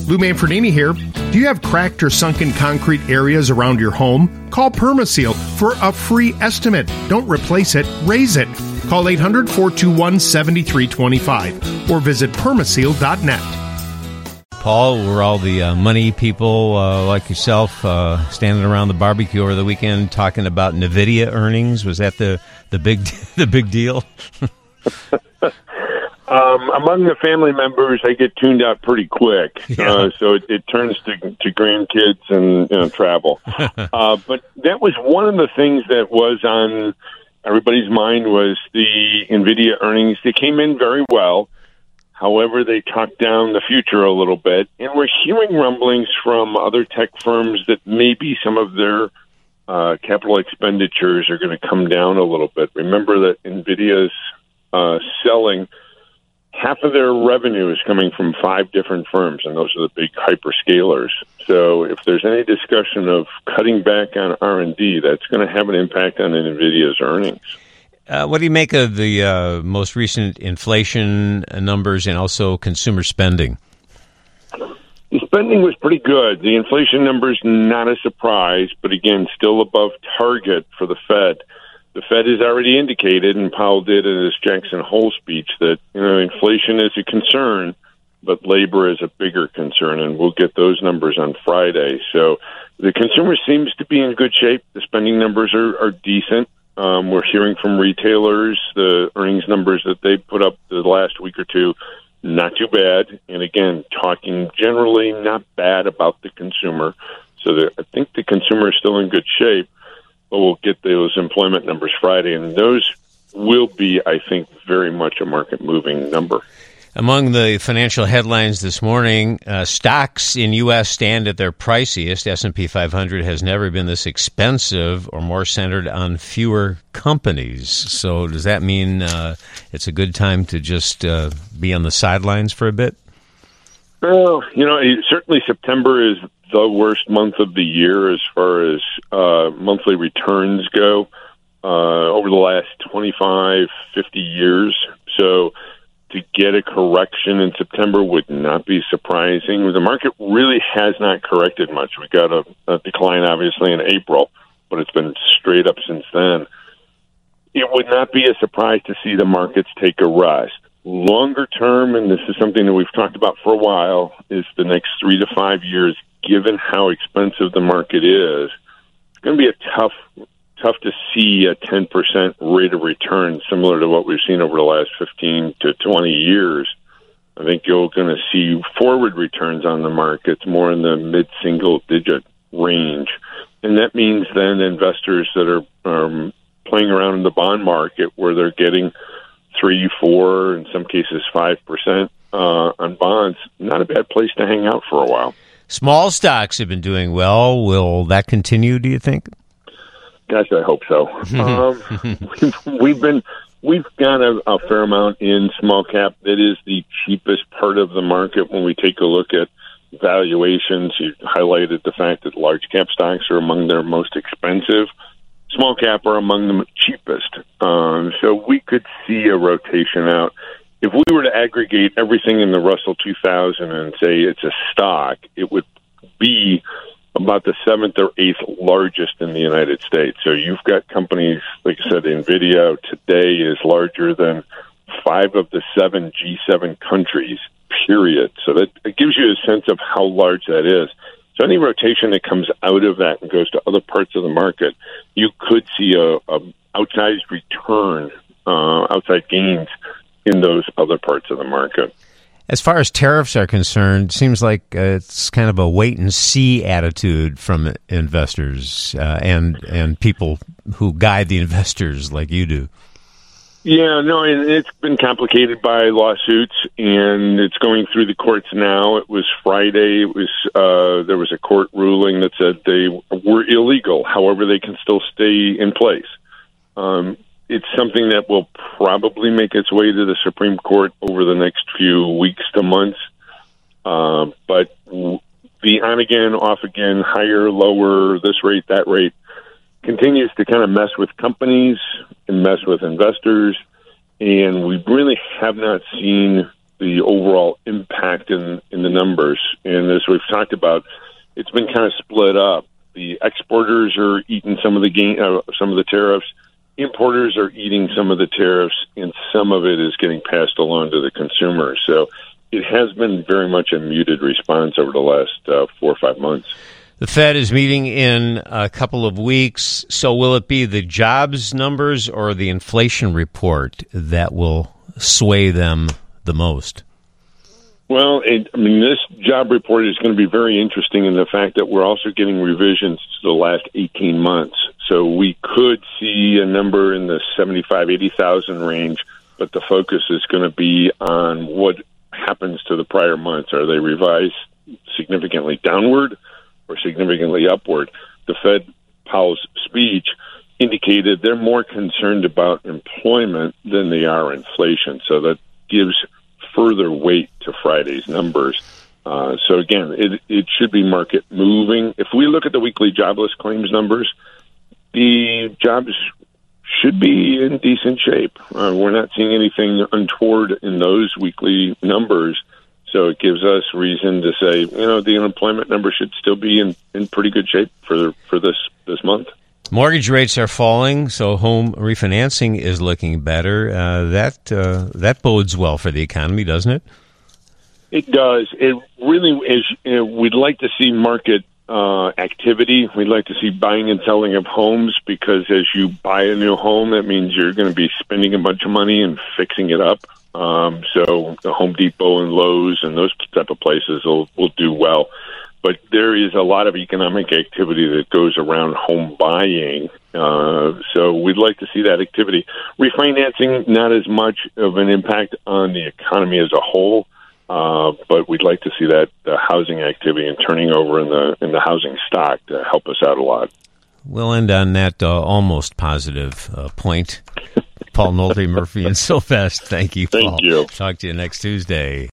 Lou Manfredini here. Do you have cracked or sunken concrete areas around your home? Call Permaseal for a free estimate. Don't replace it, raise it. Call 800-421-7325 or visit permaseal.net. Paul, we're all the money people like yourself standing around the barbecue over the weekend talking about NVIDIA earnings. Was that the big deal? Among the family members, I get tuned out pretty quick, Yeah. so it turns to grandkids and travel. But that was one of the things that was on everybody's mind was the NVIDIA earnings. They came in very well. However, they talked down the future a little bit, and we're hearing rumblings from other tech firms that maybe some of their capital expenditures are going to come down a little bit. Remember that NVIDIA's selling half of their revenue is coming from 5 different firms, and those are the big hyperscalers. So if there's any discussion of cutting back on R&D, that's going to have an impact on NVIDIA's earnings. What do you make of the most recent inflation numbers and also consumer spending? The spending was pretty good. The inflation numbers, not a surprise, but again, still above target for the Fed. The Fed has already indicated, and Powell did in his Jackson Hole speech, that inflation is a concern, but labor is a bigger concern, and we'll get those numbers on Friday. So the consumer seems to be in good shape. The spending numbers are decent. We're hearing from retailers, the earnings numbers that they put up the last week or two, not too bad. And again, talking generally not bad about the consumer. So I think the consumer is still in good shape. But we'll get those employment numbers Friday, and those will be, I think, very much a market-moving number. Among the financial headlines this morning, stocks in U.S. stand at their priciest. S&P 500 has never been this expensive or more centered on fewer companies. So does that mean it's a good time to just be on the sidelines for a bit? Well, certainly September is the worst month of the year as far as monthly returns go over the last 25, 50 years. So to get a correction in September would not be surprising. The market really has not corrected much. We got a decline, obviously, in April, but it's been straight up since then. It would not be a surprise to see the markets take a rest. Longer term, and this is something that we've talked about for a while, is the next 3 to 5 years. Given how expensive the market is, it's going to be tough to see a 10% rate of return similar to what we've seen over the last 15 to 20 years. I think you're going to see forward returns on the markets more in the mid-single-digit range. And that means then investors that are playing around in the bond market where they're getting 3, 4, in some cases 5% on bonds, not a bad place to hang out for a while. Small stocks have been doing well. Will that continue, do you think? Gosh, I hope so. We've got a fair amount in small cap. That is the cheapest part of the market when we take a look at valuations. You highlighted the fact that large cap stocks are among their most expensive. Small cap are among the cheapest. So we could see a rotation out. If we were to aggregate everything in the Russell 2000 and say it's a stock, it would be about the 7th or 8th largest in the United States. So you've got companies, like I said, NVIDIA today is larger than 5 of the 7 G7 countries, period. So that it gives you a sense of how large that is. So any rotation that comes out of that and goes to other parts of the market, you could see a outsized return, outside gains in those other parts of the market. As far as tariffs are concerned, it seems like it's kind of a wait-and-see attitude from investors and people who guide the investors like you do. Yeah, no, and it's been complicated by lawsuits, and it's going through the courts now. It was Friday. It was there was a court ruling that said they were illegal. However, they can still stay in place. It's something that will probably make its way to the Supreme Court over the next few weeks to months. But the on-again, off-again, higher, lower, this rate, that rate, continues to kind of mess with companies and mess with investors. And we really have not seen the overall impact in the numbers. And as we've talked about, it's been kind of split up. The exporters are eating some of the some of the tariffs. Importers are eating some of the tariffs, and some of it is getting passed along to the consumer. So it has been very much a muted response over the last 4 or 5 months. The Fed is meeting in a couple of weeks. So will it be the jobs numbers or the inflation report that will sway them the most? Well, this job report is going to be very interesting in the fact that we're also getting revisions to the last 18 months. So we could see a number in the 75,000, 80,000 range, but the focus is going to be on what happens to the prior months. Are they revised significantly downward or significantly upward? The Fed Powell's speech indicated they're more concerned about employment than they are inflation. So that gives further weight to Friday's numbers. So again, it should be market moving. If we look at the weekly jobless claims numbers, the jobs should be in decent shape. We're not seeing anything untoward in those weekly numbers. So it gives us reason to say, the unemployment number should still be in pretty good shape for this month. Mortgage rates are falling, so home refinancing is looking better. That bodes well for the economy, doesn't it? It does. It really is. We'd like to see market activity. We'd like to see buying and selling of homes, because as you buy a new home, that means you're going to be spending a bunch of money and fixing it up. So the Home Depot and Lowe's and those type of places will do well. But there is a lot of economic activity that goes around home buying. So we'd like to see that activity. Refinancing, not as much of an impact on the economy as a whole, but we'd like to see that the housing activity and turning over in the housing stock to help us out a lot. We'll end on that almost positive point. Paul Nolte, Murphy and Silvest, thank you, Paul. Thank you. Talk to you next Tuesday.